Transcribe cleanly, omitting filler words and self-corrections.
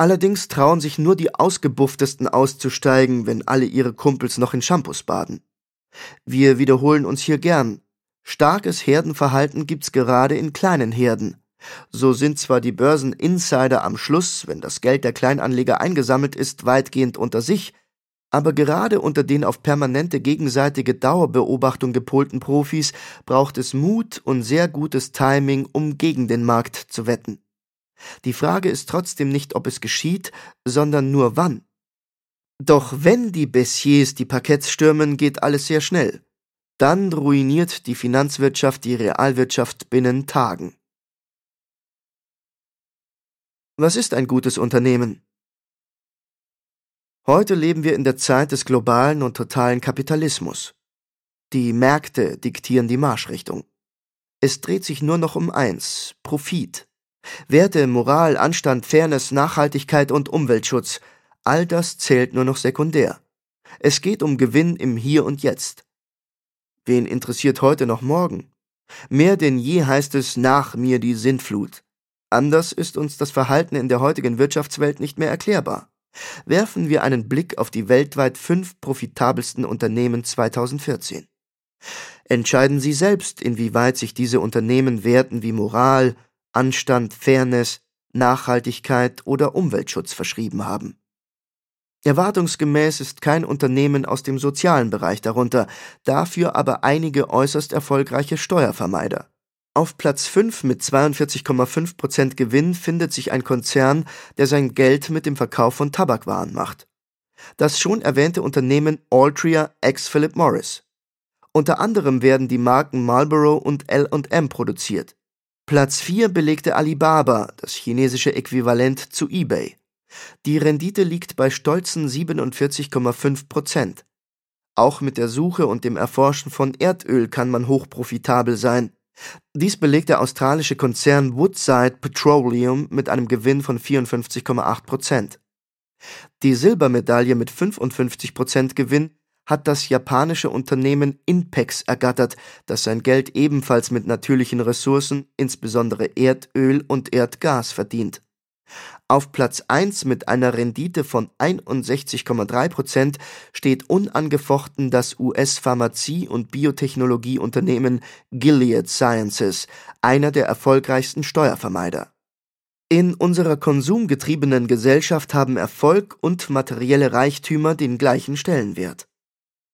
Allerdings trauen sich nur die Ausgebufftesten auszusteigen, wenn alle ihre Kumpels noch in Shampoos baden. Wir wiederholen uns hier gern. Starkes Herdenverhalten gibt's gerade in kleinen Herden. So sind zwar die Börseninsider am Schluss, wenn das Geld der Kleinanleger eingesammelt ist, weitgehend unter sich, aber gerade unter den auf permanente gegenseitige Dauerbeobachtung gepolten Profis braucht es Mut und sehr gutes Timing, um gegen den Markt zu wetten. Die Frage ist trotzdem nicht, ob es geschieht, sondern nur wann. Doch wenn die Baissiers die Parketts stürmen, geht alles sehr schnell. Dann ruiniert die Finanzwirtschaft die Realwirtschaft binnen Tagen. Was ist ein gutes Unternehmen? Heute leben wir in der Zeit des globalen und totalen Kapitalismus. Die Märkte diktieren die Marschrichtung. Es dreht sich nur noch um eins: Profit. Werte, Moral, Anstand, Fairness, Nachhaltigkeit und Umweltschutz, all das zählt nur noch sekundär. Es geht um Gewinn im Hier und Jetzt. Wen interessiert heute noch morgen? Mehr denn je heißt es: nach mir die Sintflut. Anders ist uns das Verhalten in der heutigen Wirtschaftswelt nicht mehr erklärbar. Werfen wir einen Blick auf die weltweit 5 profitabelsten Unternehmen 2014. Entscheiden Sie selbst, inwieweit sich diese Unternehmen Werten wie Moral, Anstand, Fairness, Nachhaltigkeit oder Umweltschutz verschrieben haben. Erwartungsgemäß ist kein Unternehmen aus dem sozialen Bereich darunter, dafür aber einige äußerst erfolgreiche Steuervermeider. Auf Platz 5 mit 42,5% Gewinn findet sich ein Konzern, der sein Geld mit dem Verkauf von Tabakwaren macht. Das schon erwähnte Unternehmen Altria ex Philip Morris. Unter anderem werden die Marken Marlboro und L&M produziert. Platz 4 belegte Alibaba, das chinesische Äquivalent zu eBay. Die Rendite liegt bei stolzen 47,5%. Auch mit der Suche und dem Erforschen von Erdöl kann man hochprofitabel sein. Dies belegt der australische Konzern Woodside Petroleum mit einem Gewinn von 54,8%. Die Silbermedaille mit 55% Gewinn hat das japanische Unternehmen Inpex ergattert, das sein Geld ebenfalls mit natürlichen Ressourcen, insbesondere Erdöl und Erdgas, verdient. Auf Platz 1 mit einer Rendite von 61,3% steht unangefochten das US-Pharmazie- und Biotechnologieunternehmen Gilead Sciences, einer der erfolgreichsten Steuervermeider. In unserer konsumgetriebenen Gesellschaft haben Erfolg und materielle Reichtümer den gleichen Stellenwert.